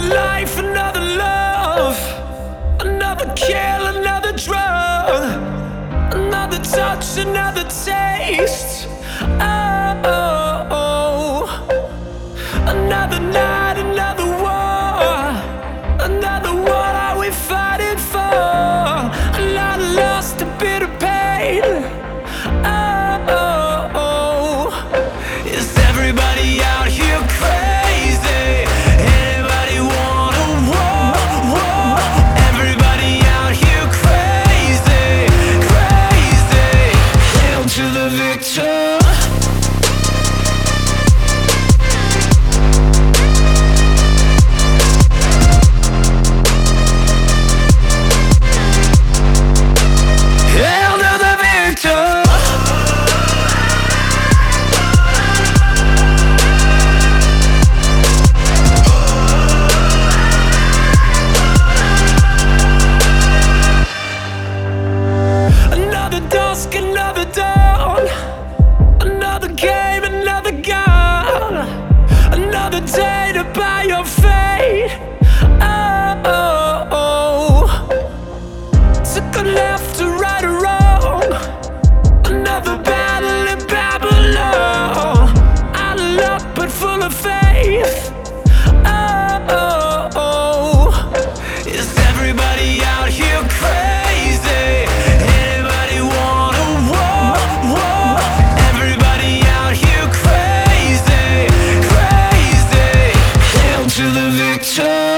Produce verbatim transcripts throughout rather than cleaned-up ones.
life, another love, another kill, another drug, another touch, another taste. Oh, oh, oh. Another night, another war, another what are we fighting for? A lot of lost, a bit of pain. Oh, oh, oh. Is everybody out here crazy? Anybody want a war? War? Everybody out here crazy, crazy. Hail to the victor. Another dawn, another game, another gun, another day to buy your fate. Oh, oh, oh. Took a left to right or wrong, another battle in Babylon. Out of luck but full of faith. Oh, oh, oh. Is everybody out here crazy? Anybody want a war? War? Everybody out here crazy, crazy. Hail to the victor.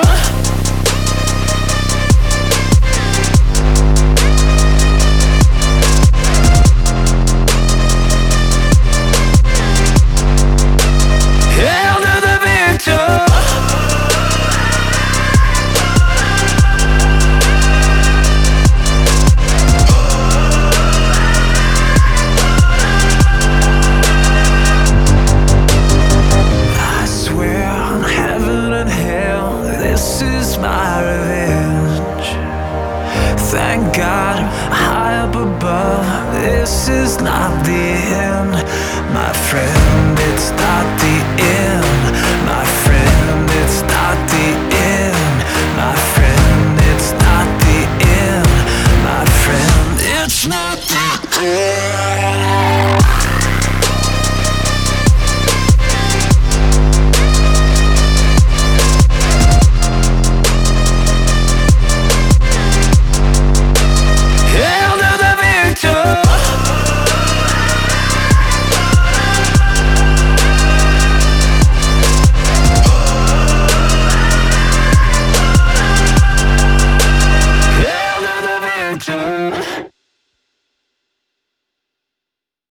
This is my revenge. Thank God, high up above. This is not the end, my friend. It's not the end, my friend. It's not the end.